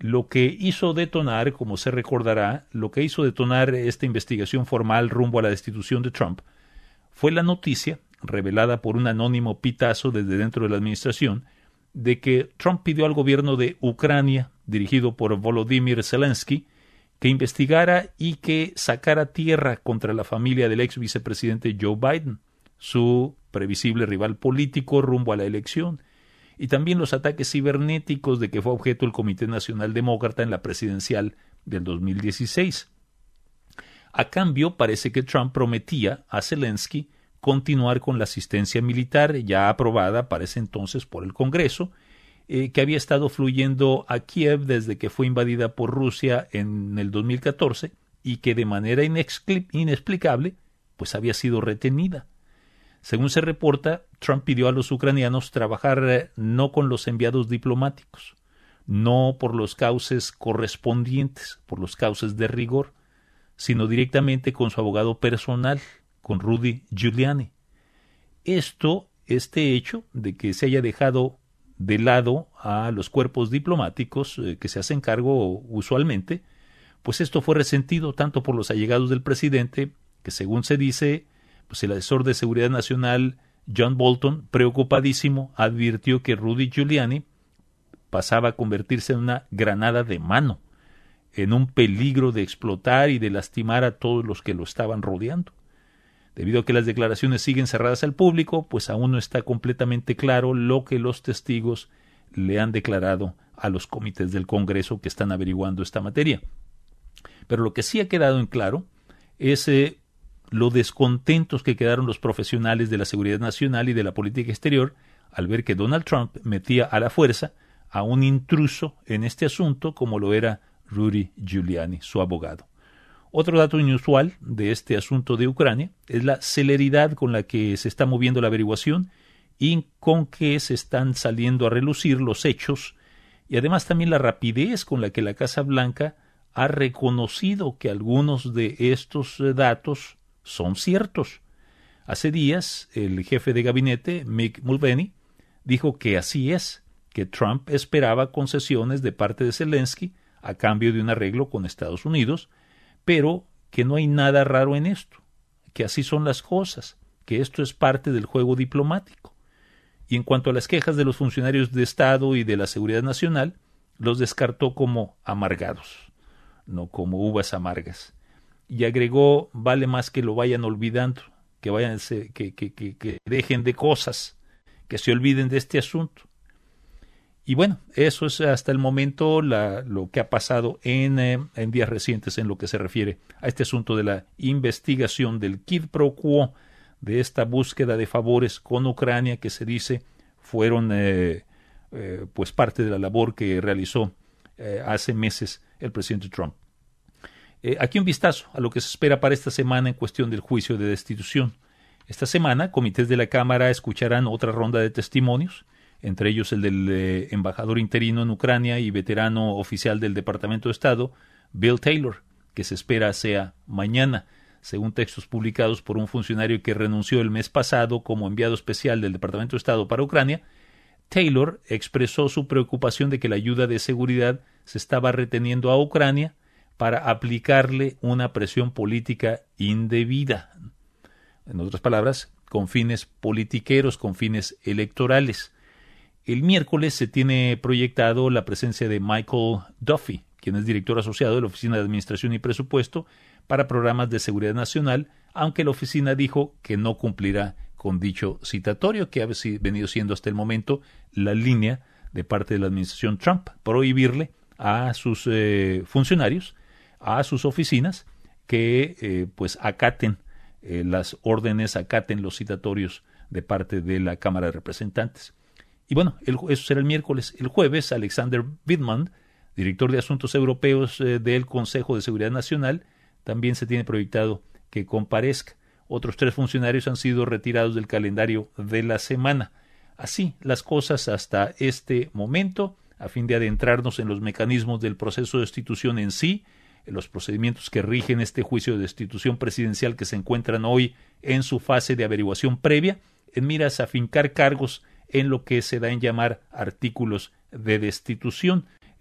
Lo que hizo detonar, como se recordará, lo que hizo detonar esta investigación formal rumbo a la destitución de Trump fue la noticia, revelada por un anónimo pitazo desde dentro de la administración, de que Trump pidió al gobierno de Ucrania, dirigido por Volodymyr Zelensky, que investigara y que sacara tierra contra la familia del ex vicepresidente Joe Biden, su previsible rival político rumbo a la elección, y también los ataques cibernéticos de que fue objeto el Comité Nacional Demócrata en la presidencial del 2016. A cambio, parece que Trump prometía a Zelensky continuar con la asistencia militar ya aprobada para ese entonces por el Congreso, que había estado fluyendo a Kiev desde que fue invadida por Rusia en el 2014 y que de manera inexplicable pues había sido retenida. Según se reporta, Trump pidió a los ucranianos trabajar no con los enviados diplomáticos, no por los cauces correspondientes, por los cauces de rigor, sino directamente con su abogado personal, con Rudy Giuliani. Este hecho de que se haya dejado de lado a los cuerpos diplomáticos que se hacen cargo usualmente, pues esto fue resentido tanto por los allegados del presidente, que según se dice, pues el asesor de seguridad nacional John Bolton, preocupadísimo, advirtió que Rudy Giuliani pasaba a convertirse en una granada de mano, en un peligro de explotar y de lastimar a todos los que lo estaban rodeando. Debido a que las declaraciones siguen cerradas al público, pues aún no está completamente claro lo que los testigos le han declarado a los comités del Congreso que están averiguando esta materia. Pero lo que sí ha quedado en claro es lo descontentos que quedaron los profesionales de la seguridad nacional y de la política exterior al ver que Donald Trump metía a la fuerza a un intruso en este asunto como lo era Rudy Giuliani, su abogado. Otro dato inusual de este asunto de Ucrania es la celeridad con la que se está moviendo la averiguación y con que se están saliendo a relucir los hechos, y además también la rapidez con la que la Casa Blanca ha reconocido que algunos de estos datos son ciertos. Hace días, el jefe de gabinete, Mick Mulvaney, dijo que así es, que Trump esperaba concesiones de parte de Zelensky a cambio de un arreglo con Estados Unidos, pero que no hay nada raro en esto, que así son las cosas, que esto es parte del juego diplomático. Y en cuanto a las quejas de los funcionarios de Estado y de la Seguridad Nacional, los descartó como amargados, no como uvas amargas. Y agregó, vale más que lo vayan olvidando, que dejen de cosas, que se olviden de este asunto. Y bueno, eso es hasta el momento lo que ha pasado en días recientes en lo que se refiere a este asunto de la investigación del quid pro quo, de esta búsqueda de favores con Ucrania que se dice fueron pues parte de la labor que realizó hace meses el presidente Trump. Aquí un vistazo a lo que se espera para esta semana en cuestión del juicio de destitución. Esta semana, comités de la Cámara escucharán otra ronda de testimonios, entre ellos el del embajador interino en Ucrania y veterano oficial del Departamento de Estado, Bill Taylor, que se espera sea mañana, según textos publicados por un funcionario que renunció el mes pasado como enviado especial del Departamento de Estado para Ucrania. Taylor expresó su preocupación de que la ayuda de seguridad se estaba reteniendo a Ucrania para aplicarle una presión política indebida. En otras palabras, con fines politiqueros, con fines electorales. El miércoles se tiene proyectado la presencia de Michael Duffy, quien es director asociado de la Oficina de Administración y Presupuesto para Programas de Seguridad Nacional, aunque la oficina dijo que no cumplirá con dicho citatorio, que ha venido siendo hasta el momento la línea de parte de la administración Trump, prohibirle a sus funcionarios, a sus oficinas, que pues acaten las órdenes, acaten los citatorios de parte de la Cámara de Representantes. Y bueno, eso será el miércoles. El jueves, Alexander Vindman, director de Asuntos Europeos del Consejo de Seguridad Nacional, también se tiene proyectado que comparezca. Otros 3 funcionarios han sido retirados del calendario de la semana. Así las cosas hasta este momento, a fin de adentrarnos en los mecanismos del proceso de destitución en sí, en los procedimientos que rigen este juicio de destitución presidencial que se encuentran hoy en su fase de averiguación previa, en miras a fincar cargos en lo que se da en llamar artículos de destitución.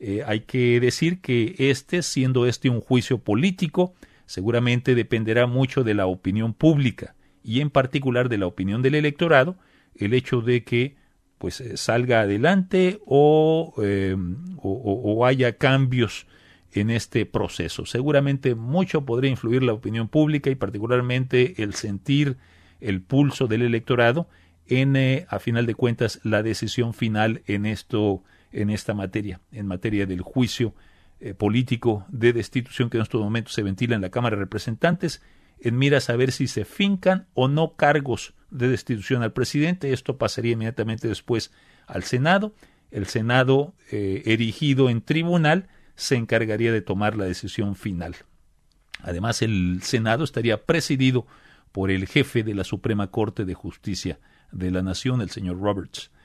Hay que decir que siendo un juicio político, seguramente dependerá mucho de la opinión pública y en particular de la opinión del electorado, el hecho de que pues salga adelante o haya cambios en este proceso. Seguramente mucho podría influir la opinión pública y particularmente el sentir el pulso del electorado en, a final de cuentas, la decisión final en esta materia, en materia del juicio político de destitución que en estos momentos se ventila en la Cámara de Representantes, en miras a ver si se fincan o no cargos de destitución al presidente. Esto pasaría inmediatamente después al Senado. El Senado, erigido en tribunal, se encargaría de tomar la decisión final. Además, el Senado estaría presidido por el jefe de la Suprema Corte de Justicia de la Nación, el señor Roberts.